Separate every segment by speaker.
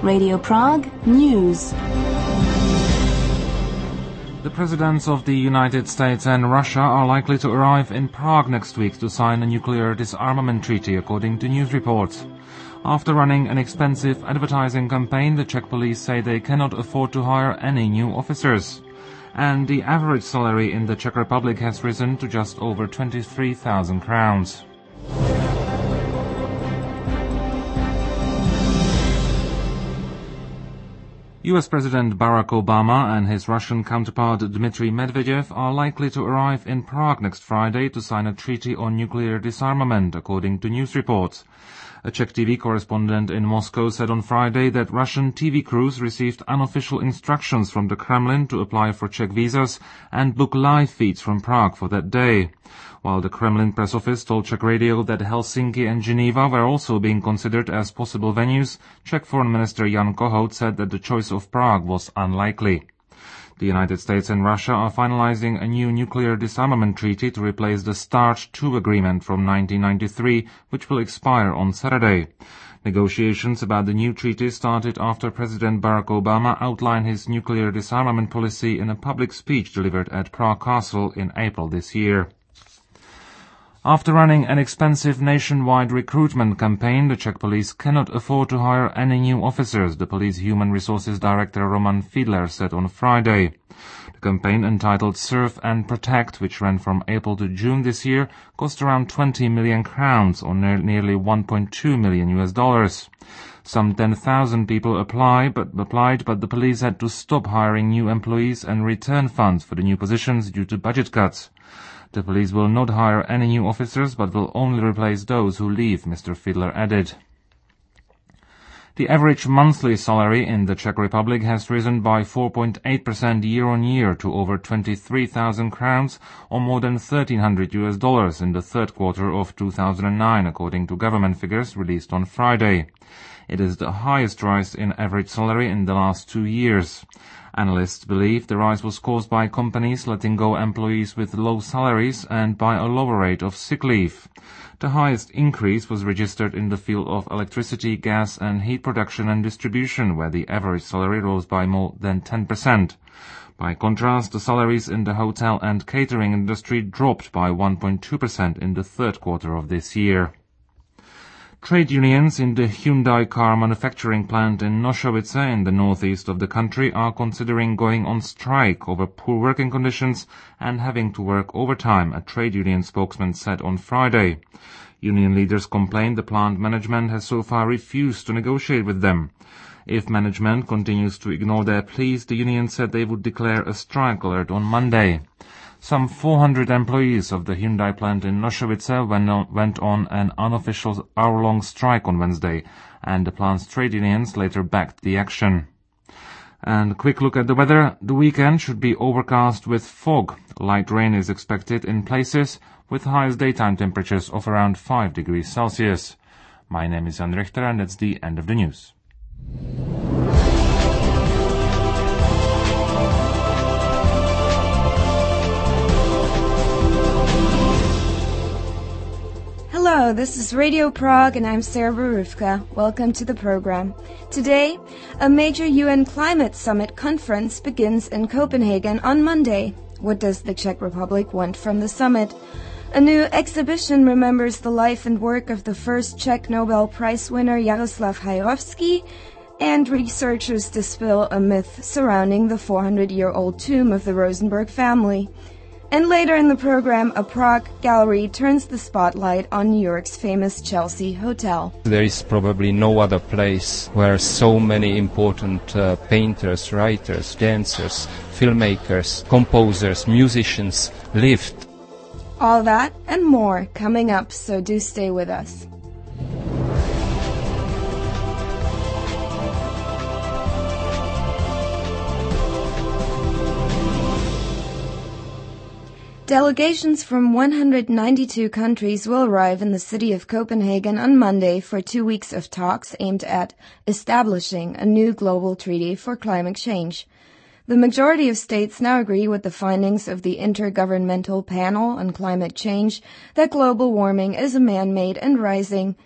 Speaker 1: Radio Prague News.
Speaker 2: The presidents of the United States and Russia are likely to arrive in Prague next week to sign a nuclear disarmament treaty, according to news reports. After running an expensive advertising campaign, the Czech police say they cannot afford to hire any new officers. And the average salary in the Czech Republic has risen to just over 23,000 crowns. US President Barack Obama and his Russian counterpart Dmitry Medvedev are likely to arrive in Prague next Friday to sign a treaty on nuclear disarmament, according to news reports. A Czech TV correspondent in Moscow said on Friday that Russian TV crews received unofficial instructions from the Kremlin to apply for Czech visas and book live feeds from Prague for that day. While the Kremlin press office told Czech radio that Helsinki and Geneva were also being considered as possible venues, Czech Foreign Minister Jan Kohout said that the choice of Prague was unlikely. The United States and Russia are finalizing a new nuclear disarmament treaty to replace the START II agreement from 1993, which will expire on Saturday. Negotiations about the new treaty started after President Barack Obama outlined his nuclear disarmament policy in a public speech delivered at Prague Castle in April this year. After running an expensive nationwide recruitment campaign, the Czech police cannot afford to hire any new officers, the police human resources director Roman Fiedler said on Friday. The campaign, entitled Serve and Protect, which ran from April to June this year, cost around 20 million crowns, or nearly $1.2 million. Some 10,000 people applied, but the police had to stop hiring new employees and return funds for the new positions due to budget cuts. The police will not hire any new officers, but will only replace those who leave, Mr. Fiedler added. The average monthly salary in the Czech Republic has risen by 4.8% year-on-year to over 23,000 crowns, or more than $1,300 in the third quarter of 2009, according to government figures released on Friday. It is the highest rise in average salary in the last 2 years. Analysts believe the rise was caused by companies letting go employees with low salaries and by a lower rate of sick leave. The highest increase was registered in the field of electricity, gas and heat production and distribution, where the average salary rose by more than 10%. By contrast, the salaries in the hotel and catering industry dropped by 1.2% in the third quarter of this year. Trade unions in the Hyundai car manufacturing plant in Nošovice in the northeast of the country are considering going on strike over poor working conditions and having to work overtime, a trade union spokesman said on Friday. Union leaders complained the plant management has so far refused to negotiate with them. If management continues to ignore their pleas, the union said they would declare a strike alert on Monday. Some 400 employees of the Hyundai plant in Nošovice went on an unofficial hour-long strike on Wednesday, and the plant's trade unions later backed the action. And a quick look at the weather. The weekend should be overcast with fog. Light rain is expected in places, with highest daytime temperatures of around 5 degrees Celsius. My name is Jan Richter, and that's the end of the news.
Speaker 3: Hello, this is Radio Prague and I'm Sarah Borufka. Welcome to the program. Today, a major UN climate summit conference begins in Copenhagen on Monday. What does the Czech Republic want from the summit? A new exhibition remembers the life and work of the first Czech Nobel Prize winner Jaroslav Hajrovský, and researchers dispel a myth surrounding the 400-year-old tomb of the Rosenberg family. And later in the program, a Prague gallery turns the spotlight on New York's famous Chelsea Hotel.
Speaker 4: There is probably no other place where so many important painters, writers, dancers, filmmakers, composers, musicians lived.
Speaker 3: All that and more coming up, so do stay with us. Delegations from 192 countries will arrive in the city of Copenhagen on Monday for 2 weeks of talks aimed at establishing a new global treaty for climate change. The majority of states now agree with the findings of the Intergovernmental Panel on Climate Change that global warming is a man-made and rising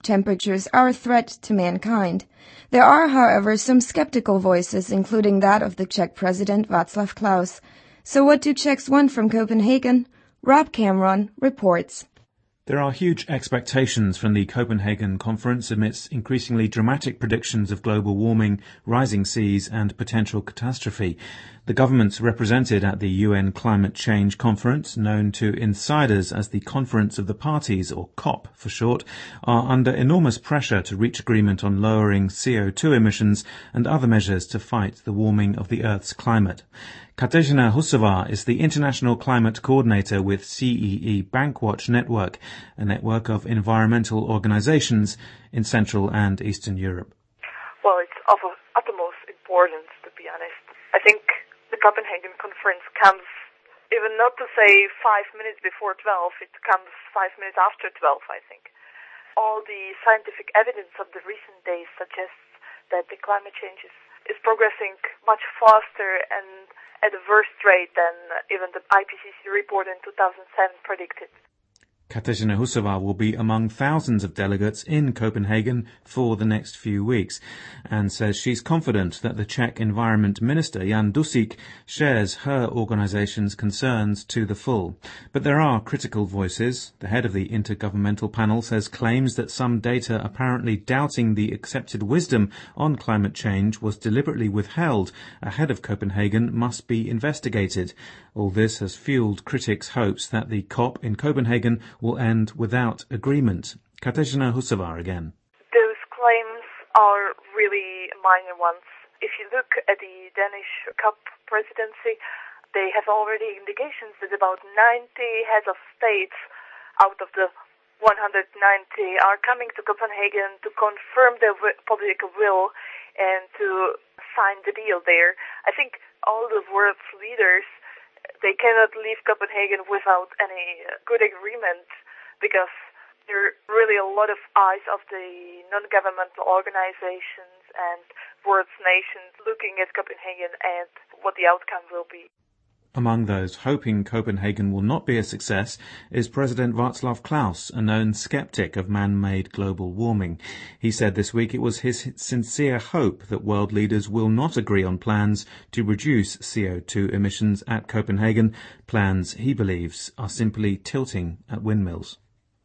Speaker 3: temperatures are a threat to mankind. There are, however, some skeptical voices, including that of the Czech President Václav Klaus. So what do Czechs want from Copenhagen? Rob Cameron reports.
Speaker 5: There are huge expectations from the Copenhagen conference amidst increasingly dramatic predictions of global warming, rising seas and potential catastrophe. The governments represented at the UN Climate Change Conference, known to insiders as the Conference of the Parties, or COP for short, are under enormous pressure to reach agreement on lowering CO2 emissions and other measures to fight the warming of the Earth's climate. Kateřina Husová is the International Climate Coordinator with CEE Bankwatch Network, a network of environmental organizations in Central and Eastern Europe.
Speaker 6: Well, it's of utmost importance, to be honest. I think the Copenhagen conference comes, even not to say 5 minutes before 12, it comes 5 minutes after 12, I think. All the scientific evidence of the recent days suggests that the climate change is progressing much faster and at a worse rate than even the IPCC report in 2007 predicted.
Speaker 5: Kateřina Husová will be among thousands of delegates in Copenhagen for the next few weeks and says she's confident that the Czech Environment Minister Jan Dusík shares her organization's concerns to the full. But there are critical voices. The head of the Intergovernmental Panel says claims that some data apparently doubting the accepted wisdom on climate change was deliberately withheld ahead of Copenhagen must be investigated. All this has fueled critics' hopes that the COP in Copenhagen will end without agreement. Kateřina Husová again.
Speaker 6: Those claims are really minor ones. If you look at the Danish COP presidency, they have already indications that about 90 heads of states out of the 190 are coming to Copenhagen to confirm their political will and to sign the deal there. I think all the world's leaders, they cannot leave Copenhagen without any good agreement because there are really a lot of eyes of the non-governmental organizations and world's nations looking at Copenhagen and what the outcome will be.
Speaker 5: Among those hoping Copenhagen will not be a success is President Václav Klaus, a known skeptic of man-made global warming. He said this week it was his sincere hope that world leaders will not agree on plans to reduce CO2 emissions at Copenhagen, plans he believes are simply tilting at windmills.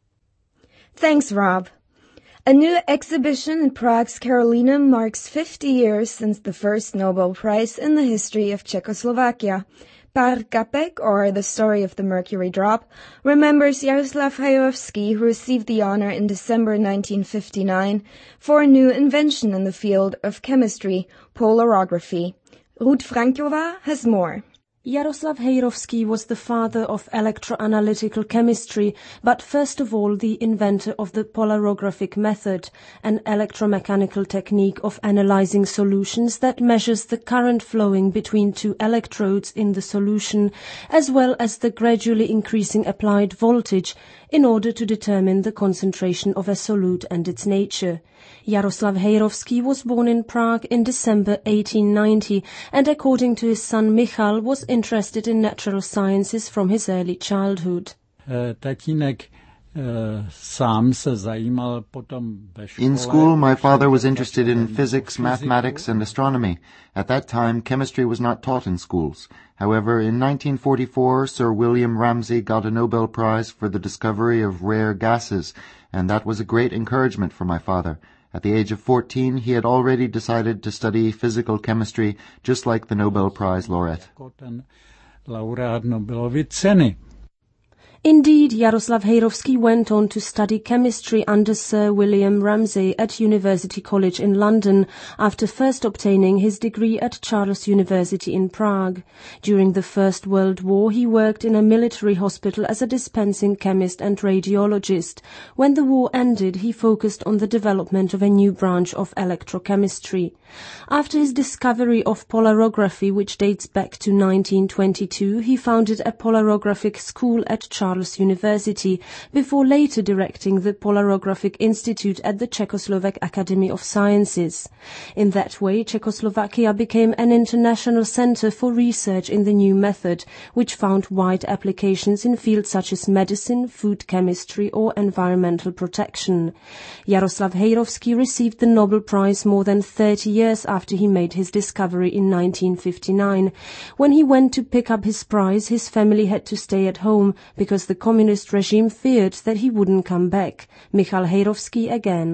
Speaker 3: Thanks, Rob. A new exhibition in Prague's Karolina marks 50 years since the first Nobel Prize in the history of Czechoslovakia. Pár kapek, or The Story of the Mercury Drop, remembers Jaroslav Hajovský, who received the honor in December 1959 for a new invention in the field of chemistry, polarography. Ruth Franková has more.
Speaker 1: Jaroslav Hajovský was the father of electroanalytical chemistry, but first of all the inventor of the polarographic method, an electromechanical technique of analyzing solutions that measures the current flowing between two electrodes in the solution, as well as the gradually increasing applied voltage, in order to determine the concentration of a solute and its nature. Jaroslav Hajovský was born in Prague in December 1890 and, according to his son Michal, was interested in natural sciences from his early childhood.
Speaker 7: In school, my father was interested in physics, mathematics, and astronomy. At that time, chemistry was not taught in schools. However, in 1944, Sir William Ramsay got a Nobel Prize for the discovery of rare gases, and that was a great encouragement for my father. At the age of 14, he had already decided to study physical chemistry, just like the Nobel Prize laureate.
Speaker 1: Indeed, Jaroslav Hajovský went on to study chemistry under Sir William Ramsay at University College in London, after first obtaining his degree at Charles University in Prague. During the First World War, he worked in a military hospital as a dispensing chemist and radiologist. When the war ended, he focused on the development of a new branch of electrochemistry. After his discovery of polarography, which dates back to 1922, he founded a polarographic school at Charles Charles University, before later directing the Polarographic Institute at the Czechoslovak Academy of Sciences. In that way, Czechoslovakia became an international center for research in the new method, which found wide applications in fields such as medicine, food chemistry or environmental protection. Jaroslav Hejrovský received the Nobel Prize more than 30 years after he made his discovery in 1959. When he went to pick up his prize, his family had to stay at home because the communist regime feared that he wouldn't come back. Michal Hejrovský again.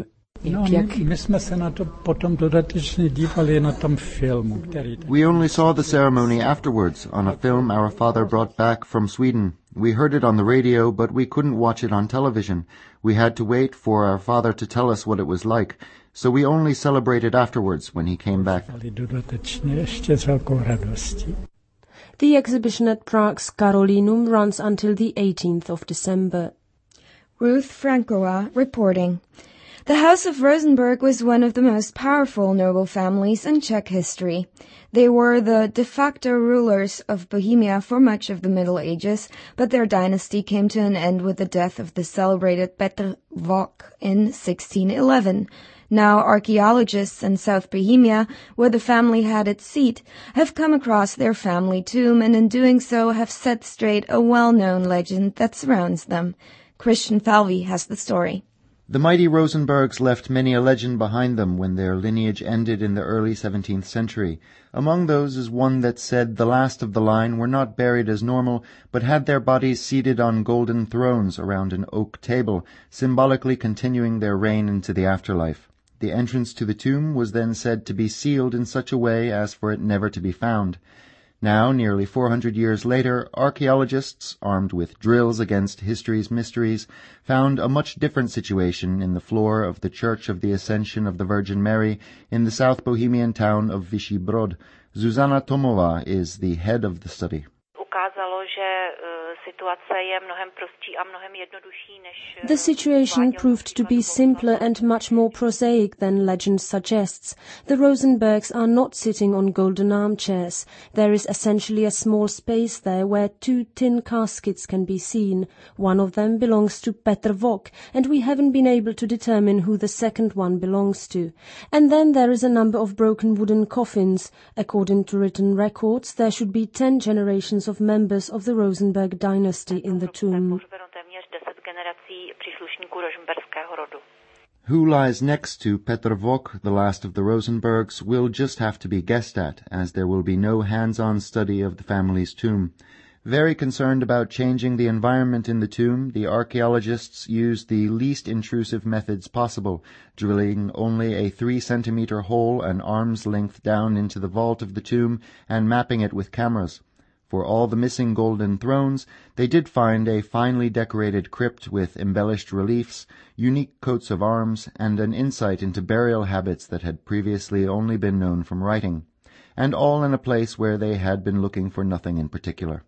Speaker 8: My jsme se na to potom dodatečně dívali na tom filmu, který...
Speaker 7: We only saw the ceremony afterwards on a film our father brought back from Sweden. We heard it on the radio, but we couldn't watch it on television. We had to wait for our father to tell us what it was like, so we only celebrated afterwards when he came back.
Speaker 8: Dodatečně ještě s velkou radostí.
Speaker 1: The exhibition at Prague's Karolinum runs until the 18th of December.
Speaker 3: Ruth Frankova reporting. The House of Rosenberg was one of the most powerful noble families in Czech history. They were the de facto rulers of Bohemia for much of the Middle Ages, but their dynasty came to an end with the death of the celebrated Petr Vok in 1611. Now archaeologists in South Bohemia, where the family had its seat, have come across their family tomb and in doing so have set straight a well-known legend that surrounds them. Christian Falvey has the story.
Speaker 7: The mighty Rosenbergs left many a legend behind them when their lineage ended in the early 17th century. Among those is one that said the last of the line were not buried as normal, but had their bodies seated on golden thrones around an oak table, symbolically continuing their reign into the afterlife. The entrance to the tomb was then said to be sealed in such a way as for it never to be found. Now, nearly 400 years later, archaeologists, armed with drills against history's mysteries, found a much different situation in the floor of the Church of the Ascension of the Virgin Mary in the South Bohemian town of Vyšší Brod. Zuzana Tomova is the head of the study.
Speaker 1: The situation proved to be simpler and much more prosaic than legend suggests. The Rosenbergs are not sitting on golden armchairs. There is essentially a small space there where two tin caskets can be seen. One of them belongs to Petr Vok, and we haven't been able to determine who the second one belongs to. And then there is a number of broken wooden coffins. According to written records, there should be 10 generations of members of the Rosenberg dynasty in the tomb.
Speaker 7: Who lies next to Petr Vok, the last of the Rosenbergs, will just have to be guessed at, as there will be no hands-on study of the family's tomb. Very concerned about changing the environment in the tomb, the archaeologists used the least intrusive methods possible, drilling only a 3-centimeter hole an arm's length down into the vault of the tomb and mapping it with cameras. For all the missing golden thrones, they did find a finely decorated crypt with embellished reliefs, unique coats of arms, and an insight into burial habits that had previously only been known from writing, and all in a place where they had been looking for nothing in particular.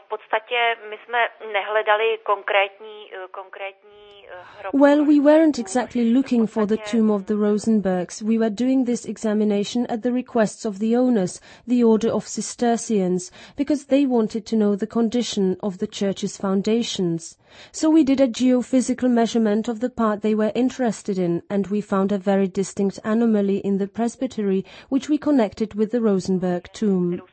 Speaker 1: Well, we weren't exactly looking for the tomb of the Rosenbergs. We were doing this examination at the requests of the owners, the Order of Cistercians, because they wanted to know the condition of the church's foundations. So we did a geophysical measurement of the part they were interested in, and we found a very distinct anomaly in the presbytery, which we connected with the Rosenberg tomb.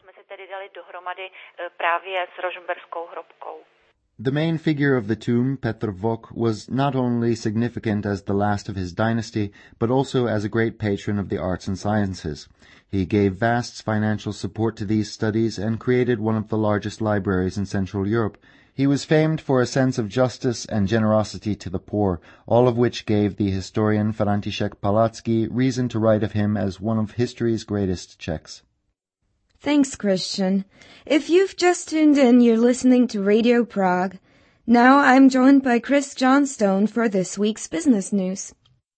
Speaker 7: The main figure of the tomb, Petr Vok, was not only significant as the last of his dynasty, but also as a great patron of the arts and sciences. He gave vast financial support to these studies and created one of the largest libraries in Central Europe. He was famed for a sense of justice and generosity to the poor, all of which gave the historian František Palacký reason to write of him as one of history's greatest Czechs.
Speaker 3: Thanks, Christian. If you've just tuned in, you're listening to Radio Prague. Now I'm joined by Chris Johnstone for this week's business news.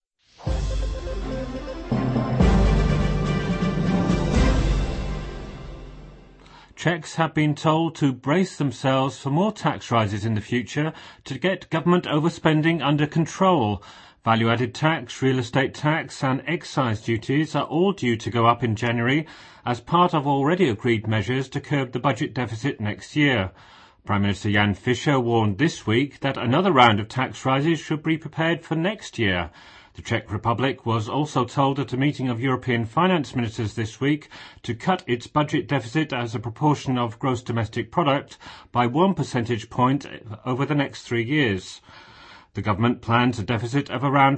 Speaker 9: Czechs have been told to brace themselves for more tax rises in the future to get government overspending under control. Value-added tax, real estate tax and excise duties are all due to go up in January as part of already agreed measures to curb the budget deficit next year. Prime Minister Jan Fischer warned this week that another round of tax rises should be prepared for next year. The Czech Republic was also told at a meeting of European finance ministers this week to cut its budget deficit as a proportion of gross domestic product by 1 percentage point over the next 3 years. The government plans a deficit of around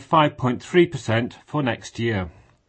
Speaker 9: 5.3% for next year.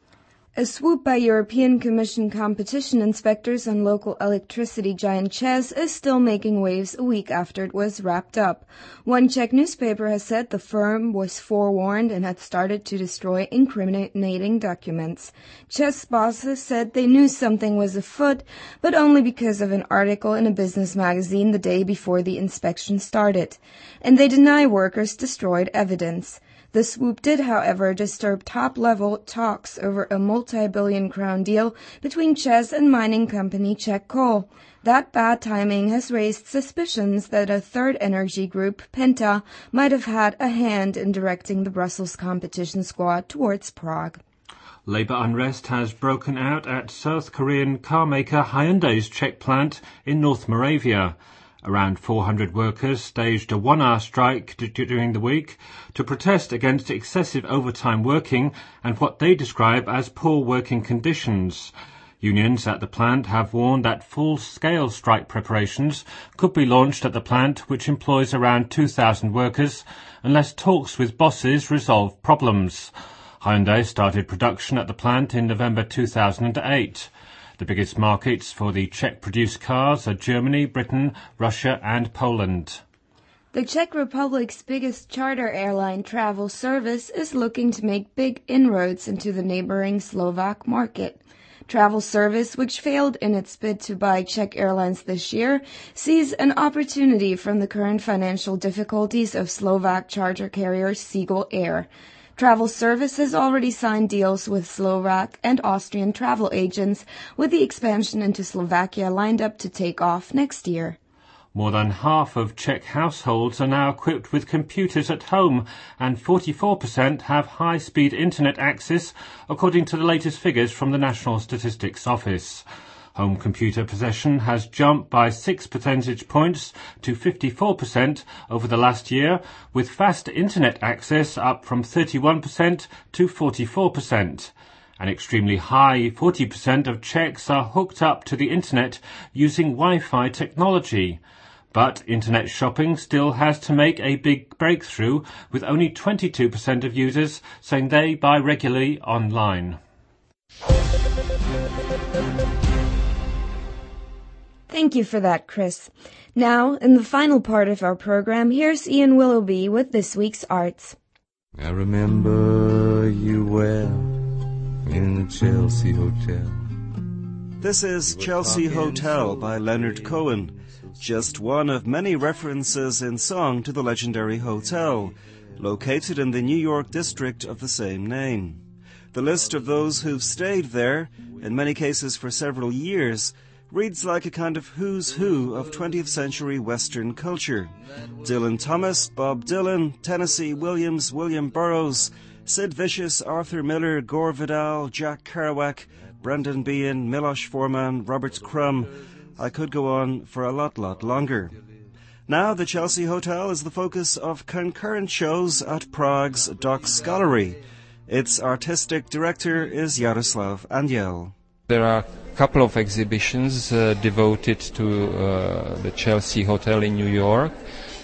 Speaker 3: A swoop by European Commission competition inspectors on local electricity giant ČEZ is still making waves a week after it was wrapped up. One Czech newspaper has said the firm was forewarned and had started to destroy incriminating documents. ČEZ bosses said they knew something was afoot, but only because of an article in a business magazine the day before the inspection started. And they deny workers destroyed evidence. The swoop did, however, disturb top-level talks over a multi-billion-crown deal between ČEZ and mining company Czech Coal. That bad timing has raised suspicions that a third energy group, Penta, might have had a hand in directing the Brussels competition squad towards Prague.
Speaker 9: Labour unrest has broken out at South Korean carmaker Hyundai's Czech plant in North Moravia. Around 400 workers staged a 1-hour strike during the week to protest against excessive overtime working and what they describe as poor working conditions. Unions at the plant have warned that full-scale strike preparations could be launched at the plant, which employs around 2,000 workers, unless talks with bosses resolve problems. Hyundai started production at the plant in November 2008. The biggest markets for the Czech-produced cars are Germany, Britain, Russia and Poland.
Speaker 3: The Czech Republic's biggest charter airline Travel Service is looking to make big inroads into the neighboring Slovak market. Travel Service, which failed in its bid to buy Czech Airlines this year, sees an opportunity from the current financial difficulties of Slovak charter carrier Seagull Air. Travel Service has already signed deals with Slovak and Austrian travel agents, with the expansion into Slovakia lined up to take off next year.
Speaker 9: More than half of Czech households are now equipped with computers at home, and 44% have high-speed internet access, according to the latest figures from the National Statistics Office. Home computer possession has jumped by 6 percentage points to 54% over the last year, with fast internet access up from 31% to 44%. An extremely high 40% of Czechs are hooked up to the internet using Wi-Fi technology. But internet shopping still has to make a big breakthrough, with only 22% of users saying they buy regularly online.
Speaker 3: Thank you for that, Chris. Now, in the final part of our program, here's Ian Willoughby with this week's arts.
Speaker 10: I remember you well in the Chelsea Hotel.
Speaker 11: This is Chelsea Hotel by Leonard Cohen, just one of many references in song to the legendary hotel, located in the New York district of the same name. The list of those who've stayed there, in many cases for several years, reads like a kind of who's who of 20th century Western culture. Dylan Thomas, Bob Dylan, Tennessee Williams, William Burroughs, Sid Vicious, Arthur Miller, Gore Vidal, Jack Kerouac, Brendan Behan, Miloš Forman, Robert Crumb. I could go on for a lot longer. Now the Chelsea Hotel is the focus of concurrent shows at Prague's Docks Gallery. Its artistic director is Jaroslav Anděl.
Speaker 4: There are a couple of exhibitions devoted to the Chelsea Hotel in New York.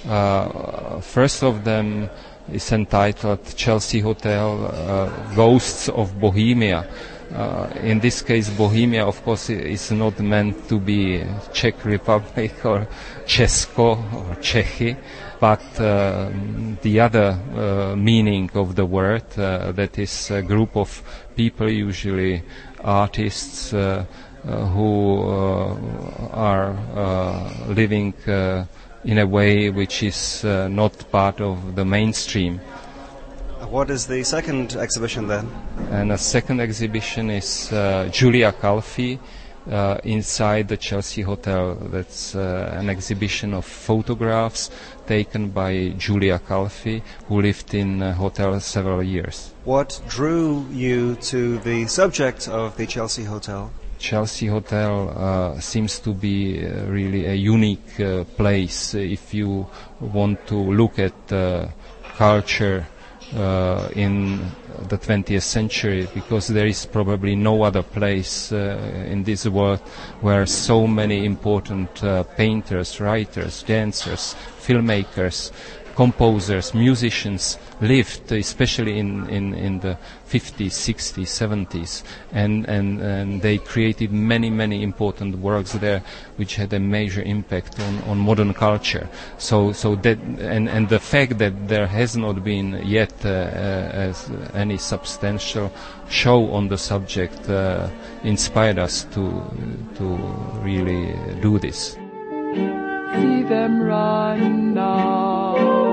Speaker 4: First of them is entitled Chelsea Hotel Ghosts of Bohemia. In this case, Bohemia, of course, is not meant to be Czech Republic or Česko or Čechy, but the other meaning of the word, that is a group of people, usually artists, who are living in a way which is not part of the mainstream.
Speaker 11: What is the second exhibition then?
Speaker 4: And the second exhibition is Julia Calfee inside the Chelsea Hotel. That's an exhibition of photographs taken by Julia Calfee, who lived in the hotel several years.
Speaker 11: What drew you to the subject of the Chelsea Hotel?
Speaker 4: Chelsea Hotel seems to be really a unique place if you want to look at culture in the 20th century, because there is probably no other place in this world where so many important painters, writers, dancers, filmmakers, composers, musicians lived, especially in the 50s, 60s, 70s, and they created many important works there, which had a major impact on modern culture. So that and the fact that there has not been yet any substantial show on the subject inspired us to really do this.
Speaker 12: See them run now,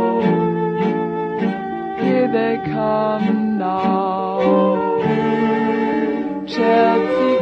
Speaker 12: here they come now, Chelsea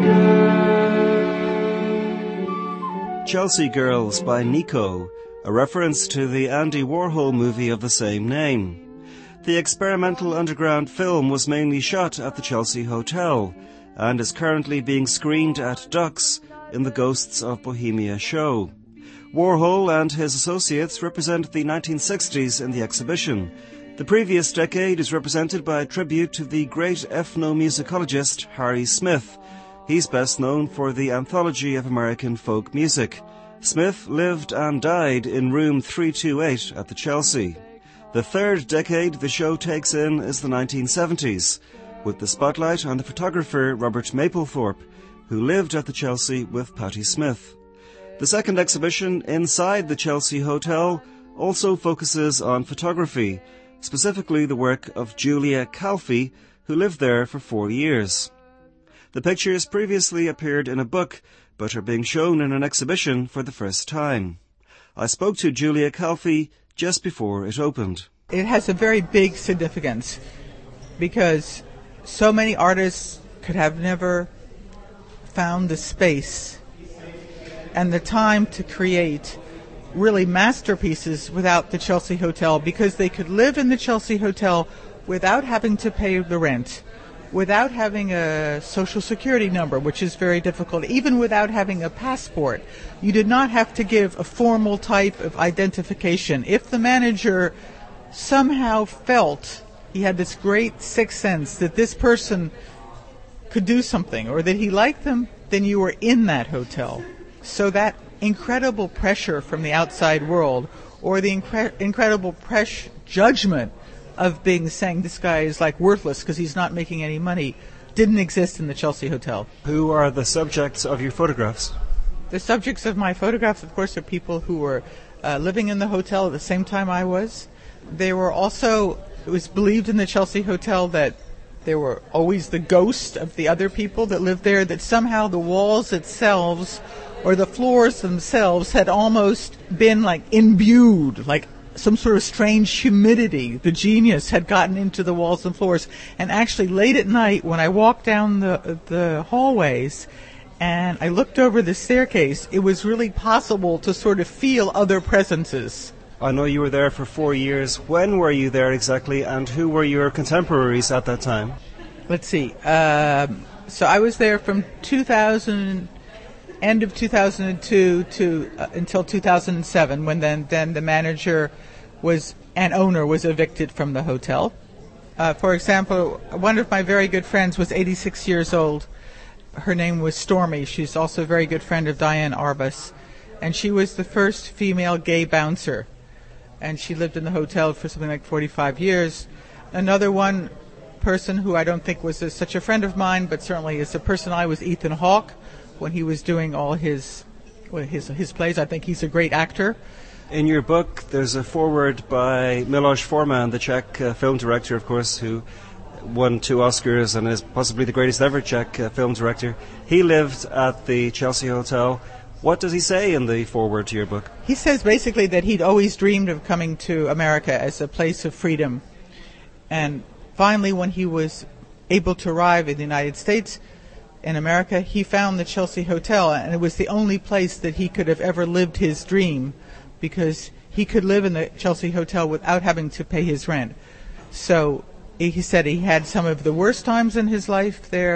Speaker 12: Girls.
Speaker 11: Chelsea Girls by Nico, a reference to the Andy Warhol movie of the same name. The experimental underground film was mainly shot at the Chelsea Hotel and is currently being screened at Dux in the Ghosts of Bohemia show. Warhol and his associates represent the 1960s in the exhibition. The previous decade is represented by a tribute to the great ethnomusicologist Harry Smith. He's best known for the Anthology of American Folk Music. Smith lived and died in room 328 at the Chelsea. The third decade the show takes in is the 1970s, with the spotlight on the photographer Robert Mapplethorpe, who lived at the Chelsea with Patti Smith. The second exhibition, Inside the Chelsea Hotel, also focuses on photography, specifically the work of Julia Calfee, who lived there for 4 years. The pictures previously appeared in a book, but are being shown in an exhibition for the first time. I spoke to Julia Calfee just before it opened.
Speaker 13: It has a very big significance because so many artists could have never found the space and the time to create really masterpieces without the Chelsea Hotel, because they could live in the Chelsea Hotel without having to pay the rent, without having a social security number, which is very difficult, even without having a passport. You did not have to give a formal type of identification. If the manager somehow felt he had this great sixth sense that this person could do something or that he liked them, then you were in that hotel. So that incredible pressure from the outside world, or the incredible judgment of being saying this guy is like worthless because he's not making any money, didn't exist in the Chelsea Hotel.
Speaker 11: Who are the subjects of your photographs?
Speaker 13: The subjects of my photographs, of course, are people who were living in the hotel at the same time I was. They were also, it was believed in the Chelsea Hotel that there were always the ghosts of the other people that lived there, that somehow the walls themselves or the floors themselves had almost been like imbued, like some sort of strange humidity. The genius had gotten into the walls and floors. And actually late at night when I walked down the hallways and I looked over the staircase, it was really possible to sort of feel other presences.
Speaker 11: I know you were there for 4 years. When were you there exactly, and who were your contemporaries at that time?
Speaker 13: Let's see. So I was there from end of 2002 to until 2007, when then the manager and owner was evicted from the hotel. For example, one of my very good friends was 86 years old. Her name was Stormy. She's also a very good friend of Diane Arbus, and she was the first female gay bouncer, and she lived in the hotel for something like 45 years. Another one person who I don't think was such a friend of mine, but certainly is a person was Ethan Hawke, when he was doing all his plays. I think he's a great actor.
Speaker 11: In your book, there's a foreword by Miloš Forman, the Czech film director, of course, who won 2 Oscars and is possibly the greatest ever Czech film director. He lived at the Chelsea Hotel. What does he say in the foreword to your book?
Speaker 13: He says basically that he'd always dreamed of coming to America as a place of freedom. And finally, when he was able to arrive in the United States, in America, he found the Chelsea Hotel, and it was the only place that he could have ever lived his dream, because he could live in the Chelsea Hotel without having to pay his rent. So he said he had some of the worst times in his life there,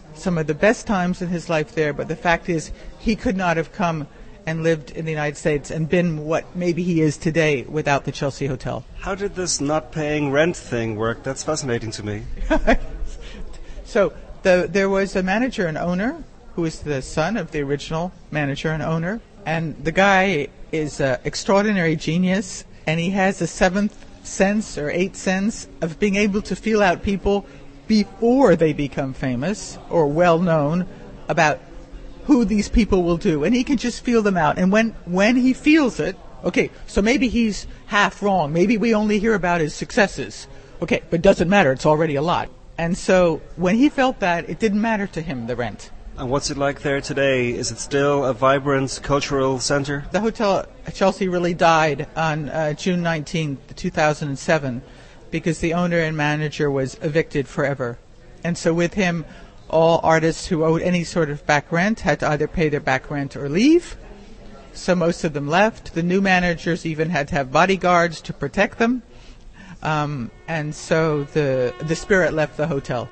Speaker 13: some of the best times in his life there, but the fact is he could not have come and lived in the United States and been what maybe he is today without the Chelsea Hotel.
Speaker 11: How did this not paying rent thing work? That's fascinating to me.
Speaker 13: So there was a manager and owner who is the son of the original manager and owner, and the guy is an extraordinary genius, and he has a seventh sense or eighth sense of being able to feel out people before they become famous or well known about who these people will do, and he can just feel them out. And when he feels it, okay, so maybe he's half wrong. Maybe we only hear about his successes. Okay, but it doesn't matter. It's already a lot. And so when he felt that, it didn't matter to him, the rent.
Speaker 11: And what's it like there today? Is it still a vibrant cultural center?
Speaker 13: The Hotel Chelsea really died on June 19th, 2007, because the owner and manager was evicted forever. And so with him, all artists who owed any sort of back rent had to either pay their back rent or leave. So most of them left. The new managers even had to have bodyguards to protect them. And so the spirit left the hotel.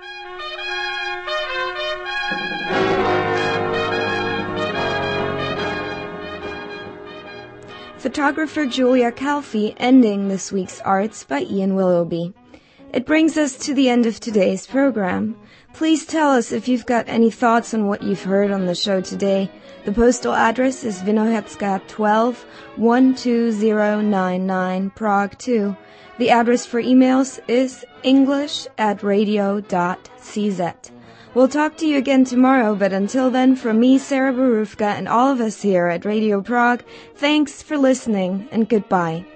Speaker 3: Photographer Julia Calfee ending this week's Arts by Ian Willoughby. It brings us to the end of today's program. Please tell us if you've got any thoughts on what you've heard on the show today. The postal address is Vinohradská 12, 12099, Prague 2. The address for emails is english@radio.cz. We'll talk to you again tomorrow, but until then, from me, Sarah Borufka, and all of us here at Radio Prague, thanks for listening and goodbye.